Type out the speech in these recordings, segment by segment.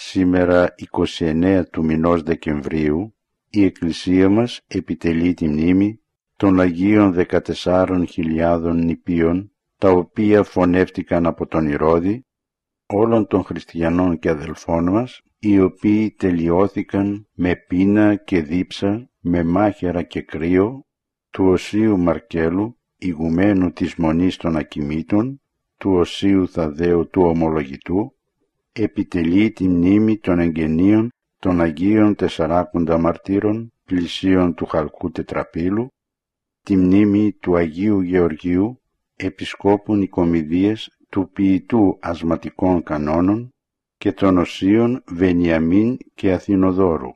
Σήμερα 29 του μηνός Δεκεμβρίου η Εκκλησία μας επιτελεί τη μνήμη των Αγίων 14.000 νηπίων, τα οποία φωνεύτηκαν από τον Ηρώδη, όλων των χριστιανών και αδελφών μας, οι οποίοι τελειώθηκαν με πείνα και δίψα, με μάχαιρα και κρύο, του Οσίου Μαρκέλου, ηγουμένου της Μονής των Ακιμήτων, του Οσίου Θαδαίου του Ομολογητού, επιτελεί τη μνήμη των εγγενείων των Αγίων Τεσσαράκοντα Μαρτύρων, πλησίων του Χαλκού Τετραπύλου, τη μνήμη του Αγίου Γεωργίου, επισκόπου Νικομιδίας, του ποιητού ασματικών κανόνων και των Οσίων Βενιαμίν και Αθηνοδόρου.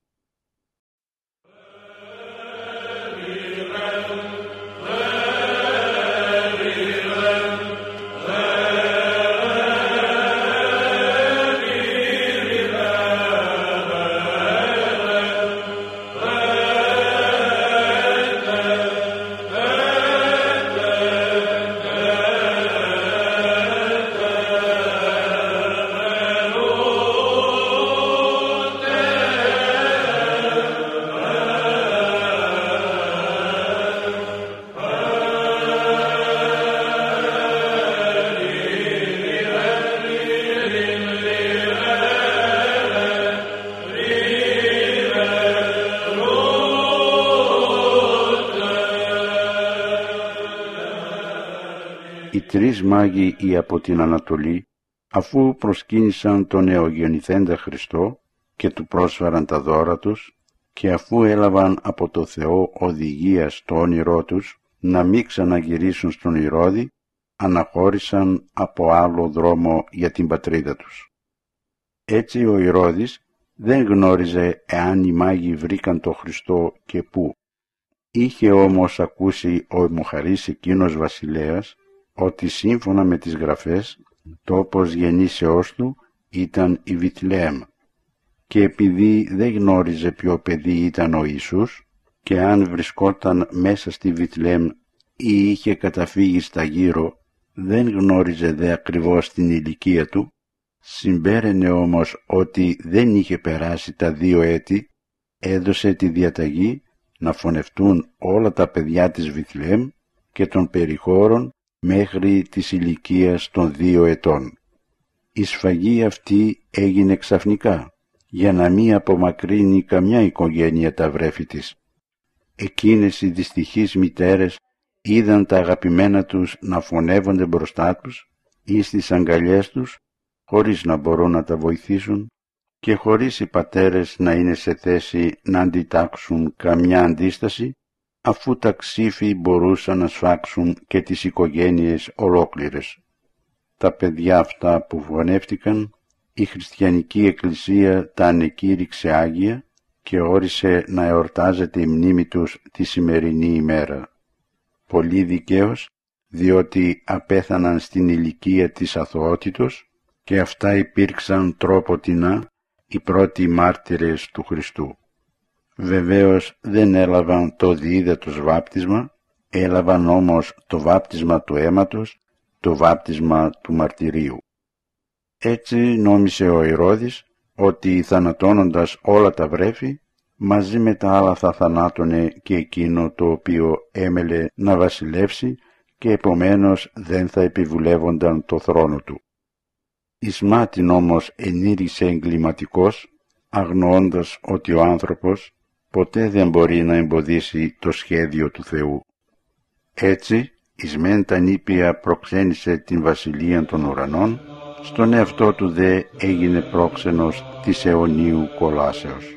Οι τρεις μάγοι οι από την Ανατολή, αφού προσκύνησαν τον νεογεννηθέντα Χριστό και του πρόσφεραν τα δώρα τους, και αφού έλαβαν από το Θεό οδηγία στο όνειρό τους να μην ξαναγυρίσουν στον Ηρώδη, αναχώρησαν από άλλο δρόμο για την πατρίδα τους. Έτσι ο Ηρώδης δεν γνώριζε εάν οι μάγοι βρήκαν το Χριστό και πού. Είχε όμως ακούσει ο αιμοχαρής εκείνος βασιλέας ότι σύμφωνα με τις γραφές τόπος γεννήσεώς του ήταν η Βιθλεέμ, και επειδή δεν γνώριζε ποιο παιδί ήταν ο Ιησούς και αν βρισκόταν μέσα στη Βιθλεέμ ή είχε καταφύγει στα γύρω, δεν γνώριζε δε ακριβώς την ηλικία του, συμπέραινε όμως ότι δεν είχε περάσει τα 2 έτη, έδωσε τη διαταγή να φωνευτούν όλα τα παιδιά της Βιθλεέμ και των περιχώρων μέχρι της ηλικίας των 2 ετών. Η σφαγή αυτή έγινε ξαφνικά, για να μην απομακρύνει καμιά οικογένεια τα βρέφη της. Εκείνες οι δυστυχείς μητέρες είδαν τα αγαπημένα τους να φωνεύονται μπροστά τους ή στις αγκαλιές τους, χωρίς να μπορούν να τα βοηθήσουν και χωρίς οι πατέρες να είναι σε θέση να αντιτάξουν καμιά αντίσταση, αφού τα ξύφη μπορούσαν να σφάξουν και τις οικογένειες ολόκληρες. Τα παιδιά αυτά που φωνεύτηκαν, η χριστιανική εκκλησία τα ανεκήρυξε άγια και όρισε να εορτάζεται η μνήμη τους τη σημερινή ημέρα. Πολύ δικαίως, διότι απέθαναν στην ηλικία της αθωότητος και αυτά υπήρξαν τρόποτινά οι πρώτοι μάρτυρες του Χριστού. Βεβαίως δεν έλαβαν το διείδατος βάπτισμα, έλαβαν όμως το βάπτισμα του αίματος, το βάπτισμα του μαρτυρίου. Έτσι νόμισε ο Ηρώδης ότι θανατώνοντας όλα τα βρέφη, μαζί με τα άλλα θα θανάτωνε και εκείνο το οποίο έμελε να βασιλεύσει και επομένως δεν θα επιβουλεύονταν το θρόνο του. Εις μάτιν όμως ενήργησε εγκληματικός, αγνοώντας ότι ο άνθρωπος ποτέ δεν μπορεί να εμποδίσει το σχέδιο του Θεού. Έτσι, εις μεν τα νήπια προξένησε την βασιλεία των ουρανών, στον εαυτό του δε έγινε πρόξενος της αιωνίου κολάσεως.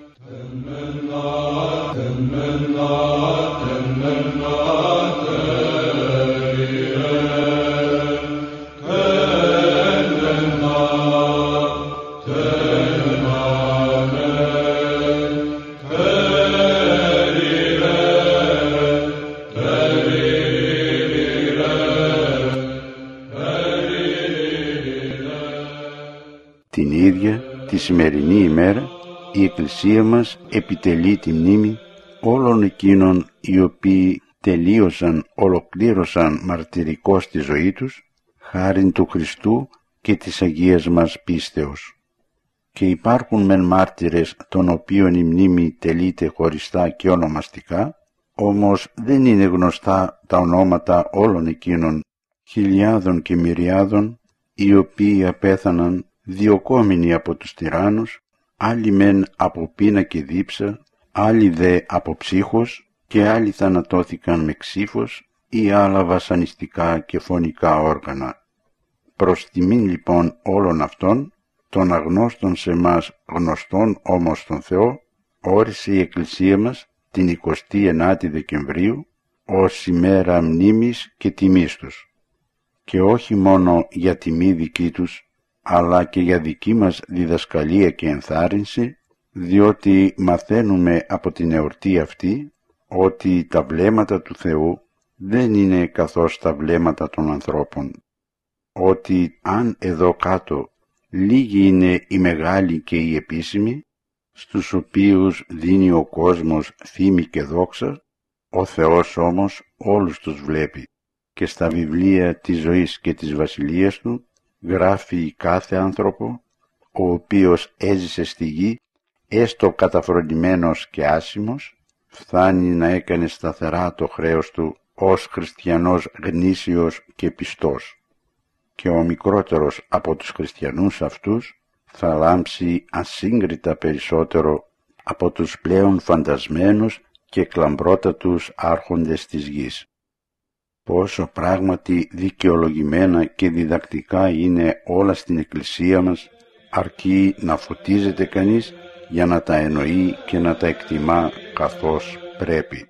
Την ίδια τη σημερινή ημέρα η Εκκλησία μας επιτελεί τη μνήμη όλων εκείνων οι οποίοι ολοκλήρωσαν μαρτυρικώς τη ζωή τους χάριν του Χριστού και της Αγίας μας πίστεως. και υπάρχουν μεν μάρτυρες των οποίων η μνήμη τελείται χωριστά και ονομαστικά, όμως δεν είναι γνωστά τα ονόματα όλων εκείνων χιλιάδων και μυριάδων, οι οποίοι απέθαναν διωκόμενοι από τους τυράννους, άλλοι μεν από πείνα και δίψα, άλλοι δε από ψύχος και άλλοι θανατώθηκαν με ξύφος ή άλλα βασανιστικά και φωνικά όργανα. Προς τιμήν λοιπόν όλων αυτών, των αγνώστων σε μας γνωστών όμως στον Θεό, όρισε η Εκκλησία μας την 29η Δεκεμβρίου ως ημέρα μνήμης και τιμής τους. Και όχι μόνο για τιμή δική τους, αλλά και για δική μας διδασκαλία και ενθάρρυνση, διότι μαθαίνουμε από την εορτή αυτή ότι τα βλέμματα του Θεού δεν είναι καθώς τα βλέμματα των ανθρώπων, ότι αν εδώ κάτω λίγοι είναι οι μεγάλοι και οι επίσημοι, στους οποίους δίνει ο κόσμος φήμη και δόξα, ο Θεός όμως όλους τους βλέπει και στα βιβλία της ζωής και της βασιλείας του γράφει κάθε άνθρωπο, ο οποίος έζησε στη γη, έστω καταφροντημένος και άσημος, φτάνει να έκανε σταθερά το χρέος του ως χριστιανός γνήσιος και πιστός. Και ο μικρότερος από τους χριστιανούς αυτούς θα λάμψει ασύγκριτα περισσότερο από τους πλέον φαντασμένους και κλαμπρότατους άρχοντες της γης. Πόσο πράγματι δικαιολογημένα και διδακτικά είναι όλα στην Εκκλησία μας, αρκεί να φωτίζεται κανείς για να τα εννοεί και να τα εκτιμά καθώς πρέπει.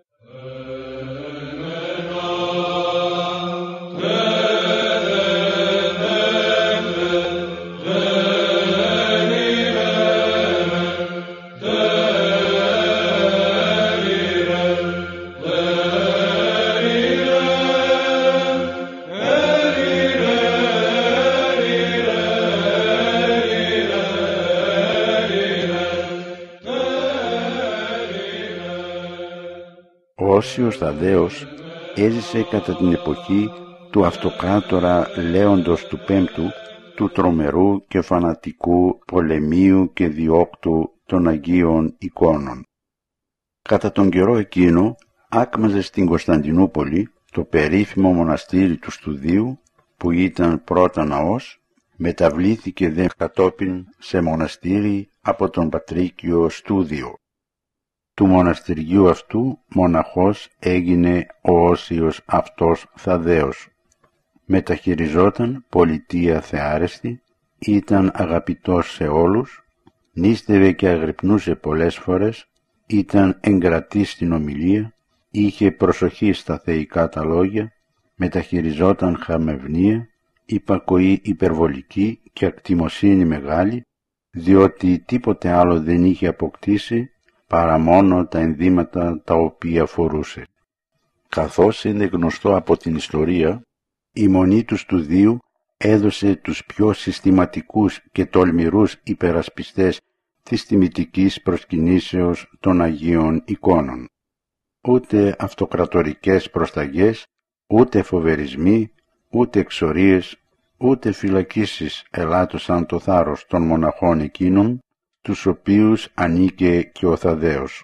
Ο Όσιος Θαδδαίος έζησε κατά την εποχή του αυτοκράτορα Λέοντος του Πέμπτου, του τρομερού και φανατικού πολεμίου και διώκτου των Αγίων Εικόνων. Κατά τον καιρό εκείνο άκμαζε στην Κωνσταντινούπολη το περίφημο μοναστήρι του Στουδίου, που ήταν πρώτα ναός, μεταβλήθηκε δε κατόπιν σε μοναστήρι από τον Πατρίκιο Στούδιο. Του μοναστηριού αυτού μοναχός έγινε ο Όσιος αυτός Θαδδαίος. Μεταχειριζόταν πολιτεία θεάρεστη, ήταν αγαπητός σε όλους, νήστευε και αγρυπνούσε πολλές φορές, ήταν εγκρατής στην ομιλία, είχε προσοχή στα θεϊκά τα λόγια, μεταχειριζόταν χαμευνία, υπακοή υπερβολική και ακτιμοσύνη μεγάλη, διότι τίποτε άλλο δεν είχε αποκτήσει παρά μόνο τα ενδύματα τα οποία φορούσε. Καθώς είναι γνωστό από την ιστορία, η μονή του Στουδίου έδωσε τους πιο συστηματικούς και τολμηρούς υπερασπιστές της τιμητικής προσκυνήσεως των Αγίων Εικόνων. Ούτε αυτοκρατορικές προσταγές, ούτε φοβερισμοί, ούτε εξορίες, ούτε φυλακίσεις ελάττωσαν το θάρρος των μοναχών εκείνων, τους οποίους ανήκε και ο Θαδδαίος.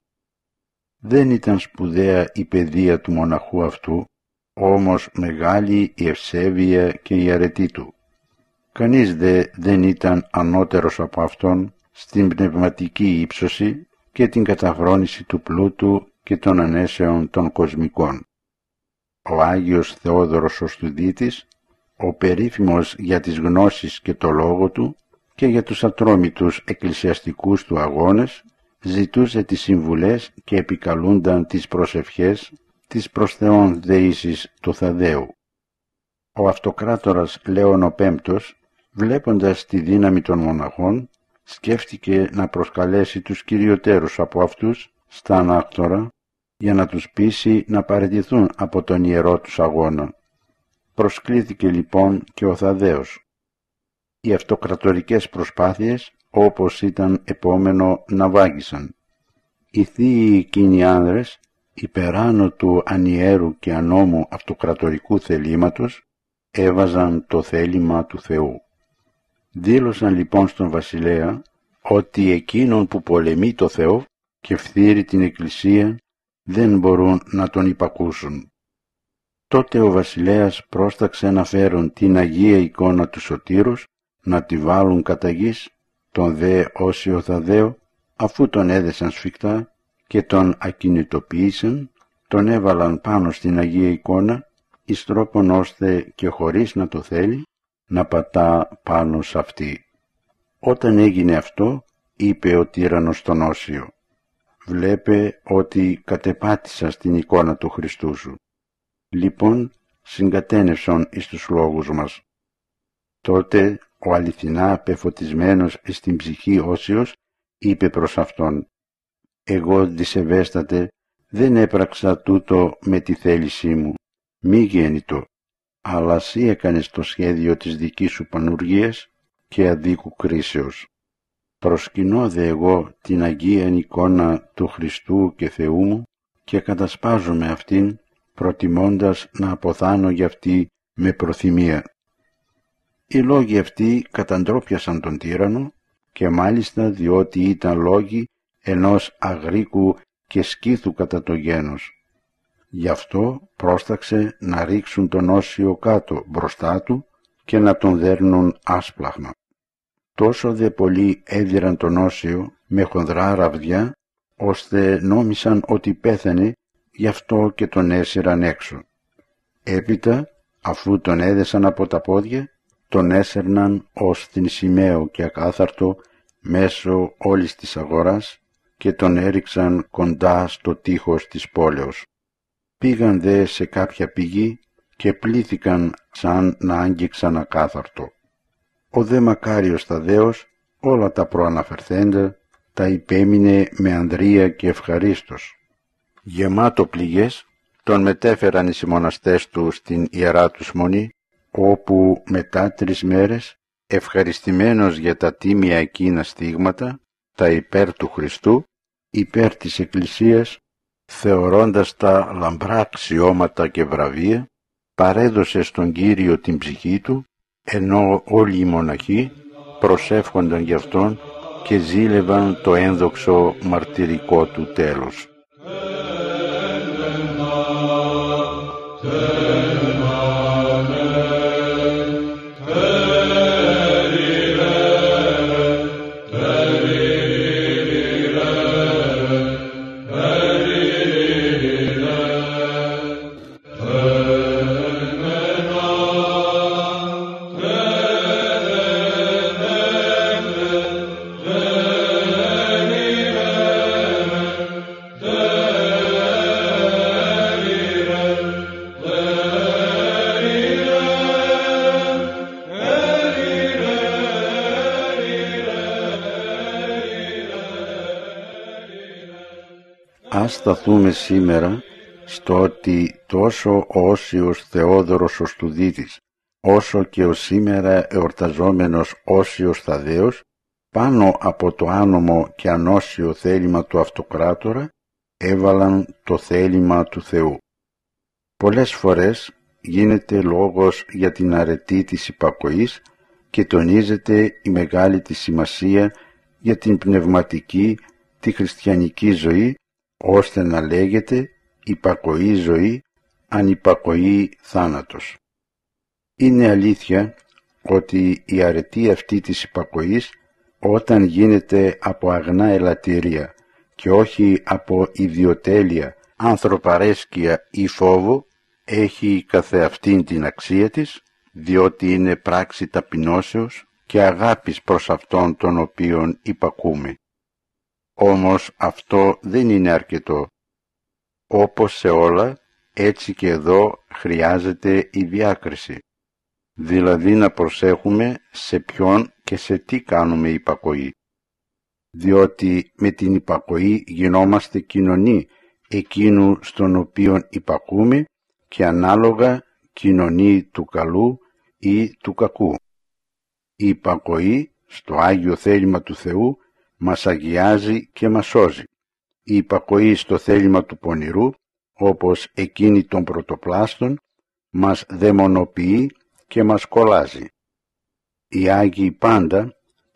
Δεν ήταν σπουδαία η παιδεία του μοναχού αυτού, όμως μεγάλη η ευσέβεια και η αρετή του. Κανείς δεν ήταν ανώτερος από αυτόν στην πνευματική ύψωση και την καταφρόνηση του πλούτου και των ανέσεων των κοσμικών. Ο Άγιος Θεόδωρος ο Στουδίτης, ο περίφημος για τις γνώσεις και το λόγο του και για τους ατρόμητους εκκλησιαστικούς του αγώνες, ζητούσε τις συμβουλές και επικαλούνταν τις προσευχές της προς Θεόν δεήσης του Θαδδαίου. Ο αυτοκράτορας Λέων ο Πέμπτος, βλέποντας τη δύναμη των μοναχών, σκέφτηκε να προσκαλέσει τους κυριωτέρους από αυτούς στα ανάκτορα για να τους πείσει να παραιτηθούν από τον ιερό τους αγώνα. Προσκλήθηκε λοιπόν και ο Θαδδαίος. Οι αυτοκρατορικές προσπάθειες, όπως ήταν επόμενο, να βάγισαν. Οι θείοι εκείνοι άνδρες, υπεράνω του ανιέρου και ανώμου αυτοκρατορικού θελήματος, έβαζαν το θέλημα του Θεού. Δήλωσαν λοιπόν στον βασιλέα ότι εκείνον που πολεμεί το Θεό και φθείρει την Εκκλησία δεν μπορούν να τον υπακούσουν. Τότε ο βασιλέας πρόσταξε να φέρουν την Αγία εικόνα του Σωτήρους, να τη βάλουν κατά γης, τον δε Όσιο Θαδαίο, αφού τον έδεσαν σφιχτά και τον ακινητοποίησαν, τον έβαλαν πάνω στην Αγία εικόνα, εις τρόπον ώστε και χωρίς να το θέλει, να πατά πάνω σ' αυτή. Όταν έγινε αυτό, είπε ο τύραννος στον Όσιο, «Βλέπε ότι κατεπάτησα στην εικόνα του Χριστού σου. Λοιπόν, συγκατένευσον εις τους λόγους μας». Τότε ο αληθινά πεφωτισμένος στην ψυχή Όσιος είπε προς αυτόν, «Εγώ δισεβέστατε, δεν έπραξα τούτο με τη θέλησή μου, μη γέννητο, αλλά εσύ έκανες το σχέδιο της δικής σου πανουργίας και αδίκου κρίσεως. Προσκυνώ δε εγώ την Αγία εικόνα του Χριστού και Θεού μου και κατασπάζομαι αυτήν, προτιμώντας να αποθάνω για αυτή με προθυμία». Οι λόγοι αυτοί καταντρόπιασαν τον τύραννο και μάλιστα διότι ήταν λόγοι ενός αγρίκου και σκύθου κατά το γένος. Γι' αυτό πρόσταξε να ρίξουν τον Όσιο κάτω μπροστά του και να τον δέρνουν άσπλαγμα. Τόσο δε πολλοί έδιραν τον Όσιο με χονδρά ραβδιά, ώστε νόμισαν ότι πέθανε, γι' αυτό και τον έσυραν έξω. Έπειτα, αφού τον έδεσαν από τα πόδια, τον έσερναν ως την σημαίο και ακάθαρτο μέσω όλης της αγοράς και τον έριξαν κοντά στο τείχος της πόλεως. Πήγαν δε σε κάποια πηγή και πλήθηκαν σαν να άγγιξαν ακάθαρτο. Ο δε Μακάριος Θαδαίος όλα τα προαναφερθέντα τα υπέμεινε με ανδρεία και ευχαρίστως. Γεμάτο πληγές τον μετέφεραν οι συμμοναστές του στην Ιερά τους Μονή, όπου μετά 3 μέρες, ευχαριστημένος για τα τίμια εκείνα στίγματα, τα υπέρ του Χριστού, υπέρ της Εκκλησίας, θεωρώντας τα λαμπρά αξιώματα και βραβεία, παρέδωσε στον Κύριο την ψυχή του, ενώ όλοι οι μοναχοί προσεύχονταν γι' αυτόν και ζήλευαν το ένδοξο μαρτυρικό του τέλος. Ας σταθούμε σήμερα στο ότι τόσο ο Όσιος Θεόδωρος ο Στουδίτης, όσο και ο σήμερα εορταζόμενος Όσιος Θαδαίος, πάνω από το άνομο και ανώσιο θέλημα του αυτοκράτορα, έβαλαν το θέλημα του Θεού. Πολλές φορές γίνεται λόγος για την αρετή της υπακοής και τονίζεται η μεγάλη της σημασία για την πνευματική, τη χριστιανική ζωή, ώστε να λέγεται υπακοή ζωή, ανυπακοή θάνατος. Είναι αλήθεια ότι η αρετή αυτή της υπακοής, όταν γίνεται από αγνά ελαττήρια και όχι από ιδιοτέλεια, ανθρωπαρέσκεια ή φόβο, έχει καθεαυτήν την αξία της, διότι είναι πράξη ταπεινώσεως και αγάπης προς αυτόν τον οποίον υπακούμε. Όμως αυτό δεν είναι αρκετό. Όπως σε όλα, έτσι και εδώ χρειάζεται η διάκριση. Δηλαδή να προσέχουμε σε ποιον και σε τι κάνουμε υπακοή. Διότι με την υπακοή γινόμαστε κοινωνοί εκείνου στον οποίον υπακούμε και ανάλογα κοινωνοί του καλού ή του κακού. Η υπακοή στο Άγιο θέλημα του Θεού μας αγιάζει και μας σώζει. Η υπακοή στο θέλημα του πονηρού, όπως εκείνη των πρωτοπλάστων, μας δαιμονοποιεί και μας κολλάζει. Οι Άγιοι πάντα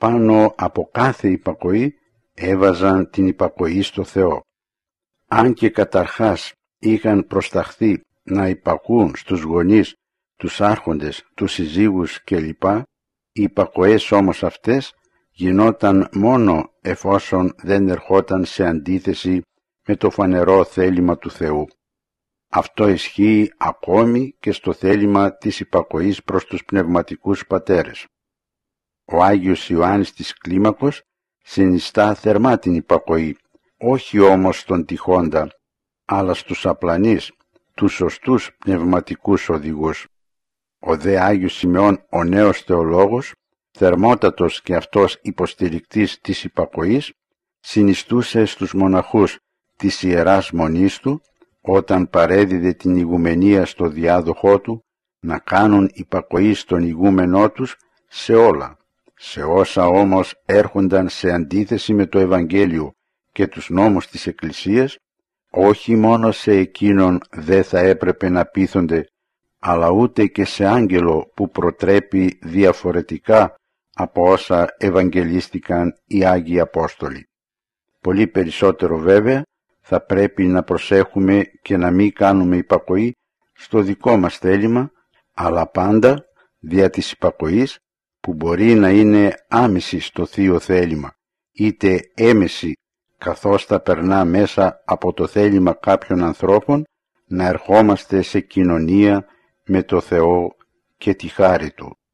πάνω από κάθε υπακοή έβαζαν την υπακοή στο Θεό. Αν και καταρχάς είχαν προσταχθεί να υπακούν στους γονείς, τους άρχοντες, τους συζύγους κλπ, οι υπακοές όμως αυτές γινόταν μόνο εφόσον δεν ερχόταν σε αντίθεση με το φανερό θέλημα του Θεού. Αυτό ισχύει ακόμη και στο θέλημα της υπακοής προς τους πνευματικούς πατέρες. Ο Άγιος Ιωάννης της Κλίμακος συνιστά θερμά την υπακοή, όχι όμως στον τυχόντα, αλλά στους απλανείς, τους σωστούς πνευματικούς οδηγούς. Ο δε Άγιος Σημεών ο νέος θεολόγος, θερμότατος και αυτός υποστηρικτής της υπακοής, συνιστούσε στους μοναχούς της Ιεράς Μονής του, όταν παρέδιδε την ηγουμενία στο διάδοχό του, να κάνουν υπακοή στον ηγούμενό τους σε όλα. Σε όσα όμως έρχονταν σε αντίθεση με το Ευαγγέλιο και τους νόμους της Εκκλησίας, όχι μόνο σε εκείνον δεν θα έπρεπε να πείθονται, αλλά ούτε και σε άγγελο που προτρέπει διαφορετικά από όσα ευαγγελίστηκαν οι Άγιοι Απόστολοι. Πολύ περισσότερο βέβαια θα πρέπει να προσέχουμε και να μην κάνουμε υπακοή στο δικό μας θέλημα, αλλά πάντα δια της υπακοής που μπορεί να είναι άμεση στο Θείο θέλημα, είτε έμεση καθώς θα περνά μέσα από το θέλημα κάποιων ανθρώπων, να ερχόμαστε σε κοινωνία με το Θεό και τη χάρη Του.